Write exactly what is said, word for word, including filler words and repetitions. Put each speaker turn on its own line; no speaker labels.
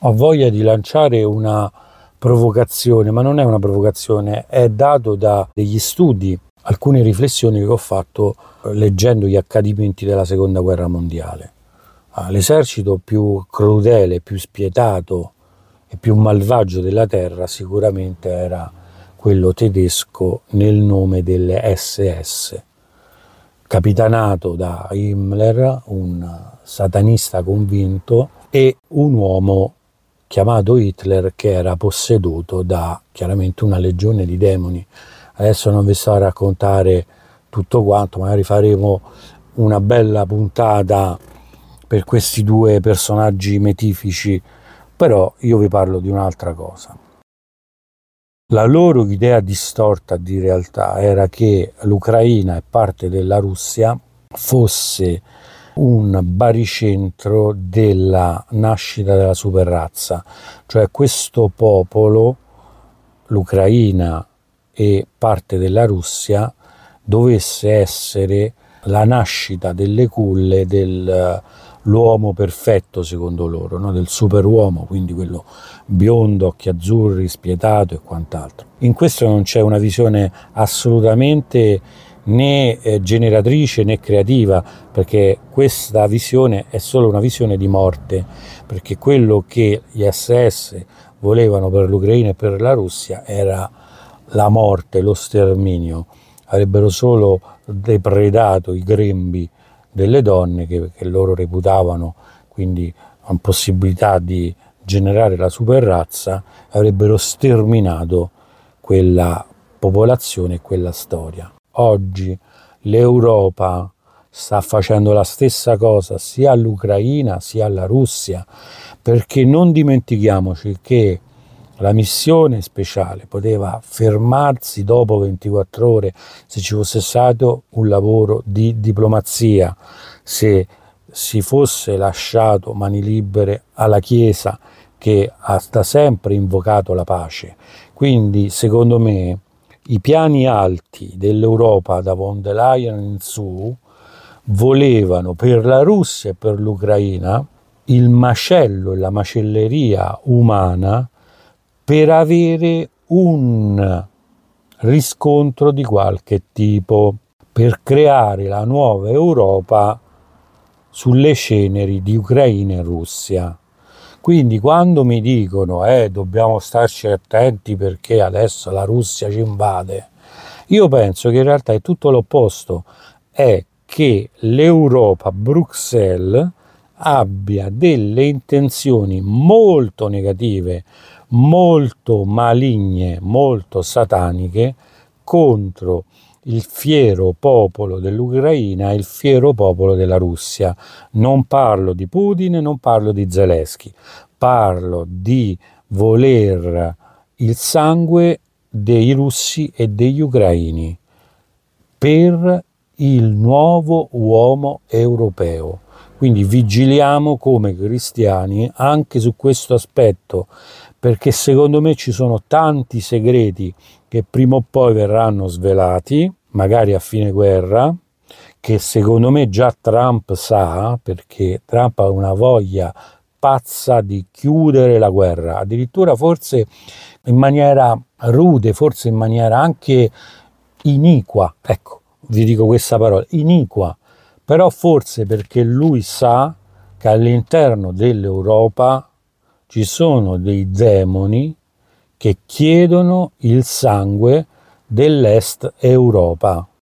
ho voglia di lanciare una provocazione, ma non è una provocazione, è dato da degli studi, alcune riflessioni che ho fatto leggendo gli accadimenti della seconda guerra mondiale. L'esercito più crudele, più spietato e più malvagio della terra sicuramente era quello tedesco nel nome delle esse esse, capitanato da Himmler, un satanista convinto, e un uomo chiamato Hitler che era posseduto da chiaramente una legione di demoni. Adesso non vi sto a raccontare tutto quanto, magari faremo una bella puntata per questi due personaggi mitifici, però io vi parlo di un'altra cosa. La loro idea distorta di realtà era che l'Ucraina e parte della Russia fosse un baricentro della nascita della superrazza, cioè questo popolo, l'Ucraina e parte della Russia, dovesse essere la nascita delle culle dell'uomo perfetto, secondo loro, no? Del superuomo, quindi quello biondo, occhi azzurri, spietato e quant'altro. In questo non c'è una visione assolutamente né eh, generatrice né creativa, perché questa visione è solo una visione di morte, perché quello che gli esse esse volevano per l'Ucraina e per la Russia era la morte, lo sterminio. Avrebbero solo depredato i grembi delle donne che, che loro reputavano quindi una possibilità di generare la superrazza, avrebbero sterminato quella popolazione e quella storia. Oggi l'Europa sta facendo la stessa cosa sia all'Ucraina sia alla Russia, perché non dimentichiamoci che la missione speciale poteva fermarsi dopo ventiquattro ore se ci fosse stato un lavoro di diplomazia, se si fosse lasciato mani libere alla Chiesa che ha da sempre invocato la pace. Quindi secondo me i piani alti dell'Europa da von der Leyen in su volevano per la Russia e per l'Ucraina il macello e la macelleria umana per avere un riscontro di qualche tipo, per creare la nuova Europa sulle ceneri di Ucraina e Russia. Quindi quando mi dicono eh, dobbiamo starci attenti perché adesso la Russia ci invade, io penso che in realtà è tutto l'opposto, è che l'Europa, Bruxelles, abbia delle intenzioni molto negative, molto maligne, molto sataniche contro il fiero popolo dell'Ucraina e il fiero popolo della Russia. Non parlo di Putin, non parlo di Zelensky, parlo di voler il sangue dei russi e degli ucraini per il nuovo uomo europeo. Quindi vigiliamo come cristiani anche su questo aspetto, perché secondo me ci sono tanti segreti che prima o poi verranno svelati, magari a fine guerra, che secondo me già Trump sa, perché Trump ha una voglia pazza di chiudere la guerra, addirittura forse in maniera rude, forse in maniera anche iniqua, ecco, vi dico questa parola, iniqua, però forse perché lui sa che all'interno dell'Europa ci sono dei demoni che chiedono il sangue dell'Est Europa.